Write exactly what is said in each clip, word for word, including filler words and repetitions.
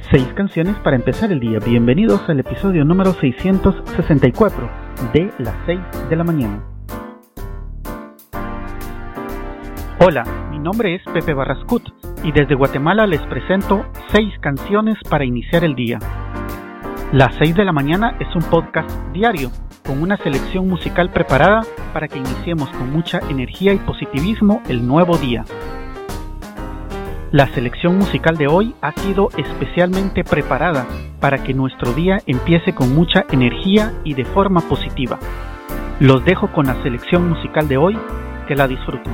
Seis canciones para empezar el día. Bienvenidos al episodio número seiscientos sesenta y cuatro de las seis de la mañana. Hola, mi nombre es Pepe Barrascut y desde Guatemala les presento seis canciones para iniciar el día. Las seis de la mañana es un podcast diario con una selección musical preparada para que iniciemos con mucha energía y positivismo el nuevo día. La selección musical de hoy ha sido especialmente preparada para que nuestro día empiece con mucha energía y de forma positiva. Los dejo con la selección musical de hoy, que la disfruten.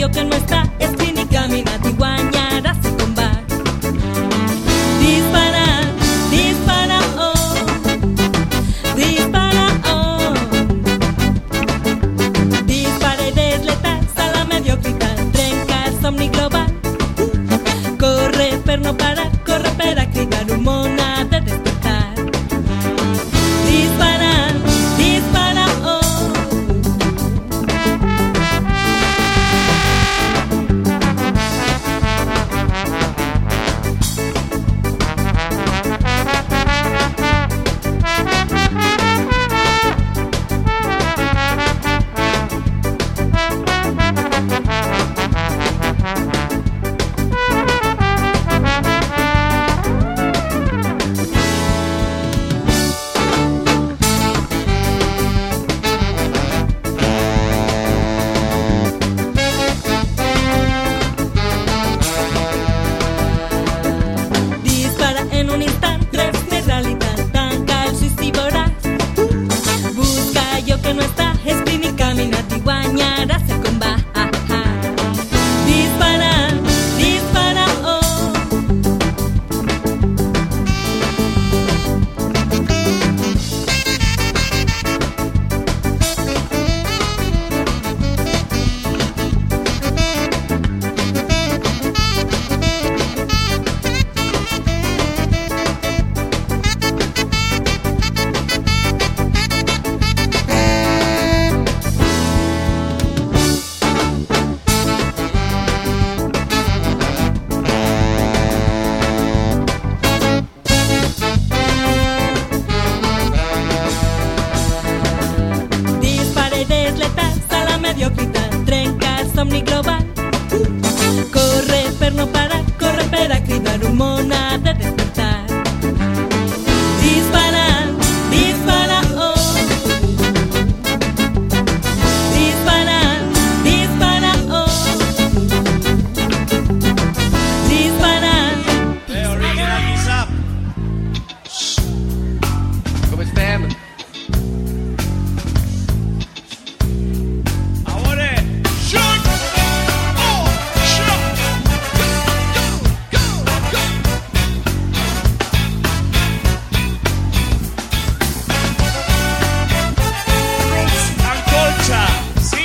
yo que no está escrit ni caminat i guanyarà el combat. Dispara, dispara, oh, dispara, oh. Dispareres letals a la mediocritat, trenca el somni global. Corre per no parar, corre per a cridar, un món ha de despertar. Dispara, dispara, oh. Dispara en un instant, tres més realitat, tanca els ulls i veuràs. Busca allò que no està escrit ni caminat i guanyaràs el combat. Dispara, dispara, oh. Dispareres letals a la mediocritat, trenca el somni global. Corre per no parar, corre per a cridar, un món ha de despertar. Dispara, dispara, oh. Dispara, dispara, oh. Dispara. Hey, original Missap. Com estem? Ahora, shoot! Oh, shoot! Go, go, go, go! Roots and culture, ¿sí?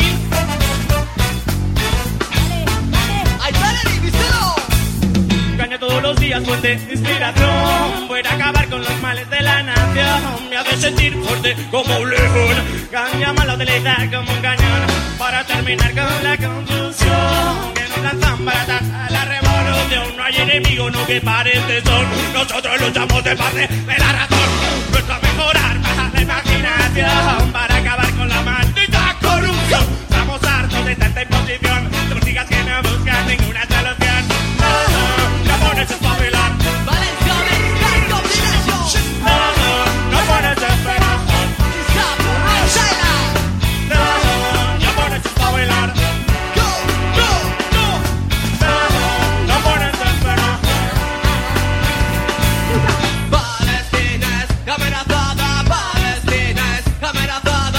¡Ay, Valerie, díselo! Caña todos los días, fuente de inspiración. Voy a acabar con los males de la nación. Me hace sentir fuerte como un león. Caña malo de letal como un cañón. Para terminar con la confusión. Que nos lanzan para atacar la revolución. No hay enemigo, no que parece son. Nosotros luchamos de parte de la razón. Nuestro mejorar baja la imaginación. Para acabar con la maldita corrupción. Estamos hartos de tanta imposición. De políticas que no buscan ninguna solución. No, no, no pones a espabilar. Valencia, American Combination! No, no, no pones a esperar. Stop, China! No, no pones a espabilar. Go, go, go! No, no pones a esperar. Palestina es amenazada, Palestina es amenazada.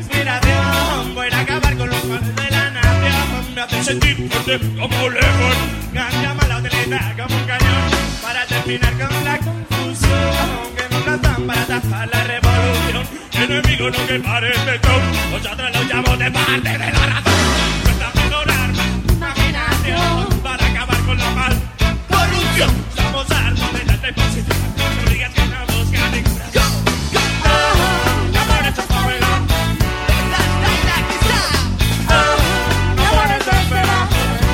inspiración. Voy a acabar con los males de la nación. Me hace sentir fuerte como un león. Ganja la utiliza como un cañón. Para terminar con la confusión. Que nos lanzan para tapar la revolución. Enemigo no que parece todo. Nosotros lo llamamos de parte de la razón. Cuesta mejorar imaginación. Para acabar con la mal corrupción. Somos algo de la deposición. No digas que no buscan ni curación. No por eso favelas. No por eso esperas.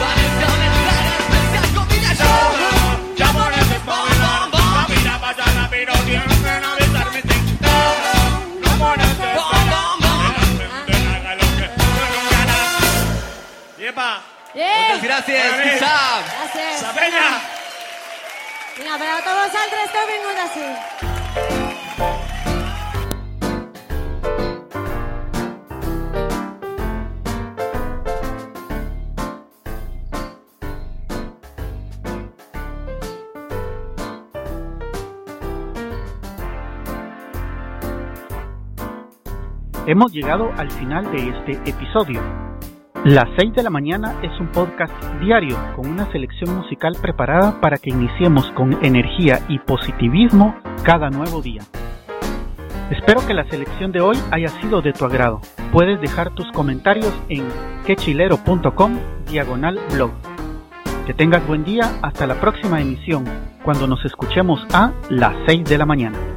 Ya por eso favelas. La vida pasa rápido, tienen que avisarme sin no por eso esperas. Que la gente haga lo que no gana. ¡Yepa! Muchas gracias, Kisab. Gracias. ¡Sapeña! Vinga, per a tots vosaltres que heu vingut així. Hemos llegado al final de este episodio. Las seis de la mañana es un podcast diario con una selección musical preparada para que iniciemos con energía y positivismo cada nuevo día. Espero que la selección de hoy haya sido de tu agrado. Puedes dejar tus comentarios en quechilero.com diagonal blog. Que tengas buen día hasta la próxima emisión, cuando nos escuchemos a las seis de la mañana.